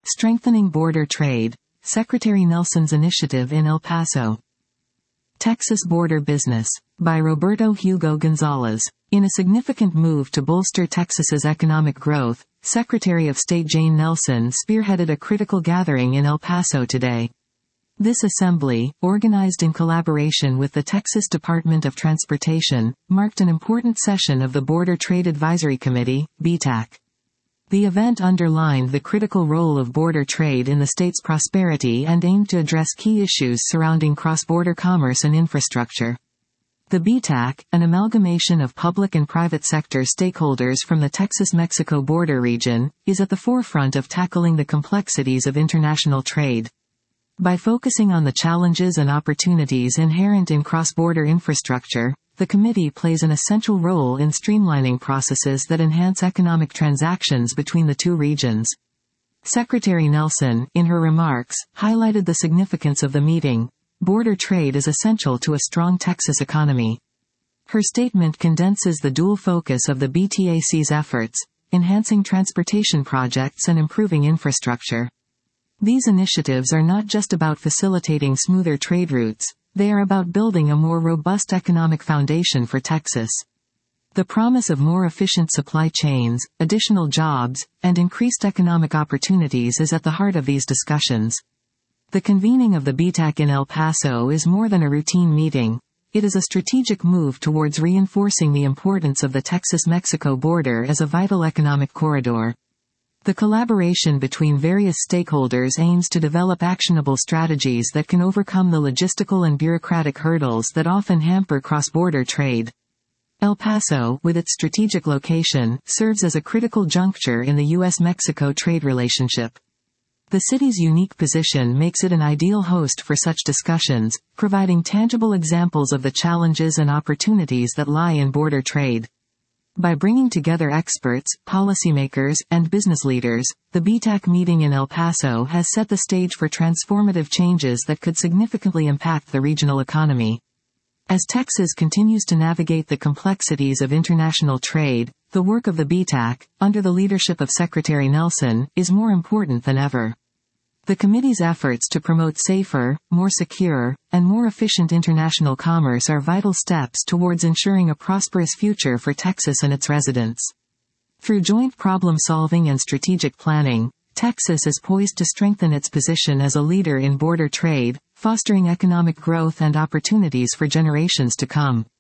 Strengthening Border Trade, Secretary Nelson's Initiative in El Paso. Texas Border Business, by Roberto Hugo Gonzalez. In a significant move to bolster Texas's economic growth, Secretary of State Jane Nelson spearheaded a critical gathering in El Paso today. This assembly, organized in collaboration with the Texas Department of Transportation, marked an important session of the Border Trade Advisory Committee, BTAC. The event underlined the critical role of border trade in the state's prosperity and aimed to address key issues surrounding cross-border commerce and infrastructure. The BTAC, an amalgamation of public and private sector stakeholders from the Texas-Mexico border region, is at the forefront of tackling the complexities of international trade. By focusing on the challenges and opportunities inherent in cross-border infrastructure, the committee plays an essential role in streamlining processes that enhance economic transactions between the two regions. Secretary Nelson, in her remarks, highlighted the significance of the meeting. Border trade is essential to a strong Texas economy. Her statement condenses the dual focus of the BTAC's efforts, enhancing transportation projects and improving infrastructure. These initiatives are not just about facilitating smoother trade routes, they are about building a more robust economic foundation for Texas. The promise of more efficient supply chains, additional jobs, and increased economic opportunities is at the heart of these discussions. The convening of the BTAC in El Paso is more than a routine meeting. It is a strategic move towards reinforcing the importance of the Texas-Mexico border as a vital economic corridor. The collaboration between various stakeholders aims to develop actionable strategies that can overcome the logistical and bureaucratic hurdles that often hamper cross-border trade. El Paso, with its strategic location, serves as a critical juncture in the U.S.-Mexico trade relationship. The city's unique position makes it an ideal host for such discussions, providing tangible examples of the challenges and opportunities that lie in border trade. By bringing together experts, policymakers, and business leaders, the BTAC meeting in El Paso has set the stage for transformative changes that could significantly impact the regional economy. As Texas continues to navigate the complexities of international trade, the work of the BTAC, under the leadership of Secretary Nelson, is more important than ever. The committee's efforts to promote safer, more secure, and more efficient international commerce are vital steps towards ensuring a prosperous future for Texas and its residents. Through joint problem-solving and strategic planning, Texas is poised to strengthen its position as a leader in border trade, fostering economic growth and opportunities for generations to come.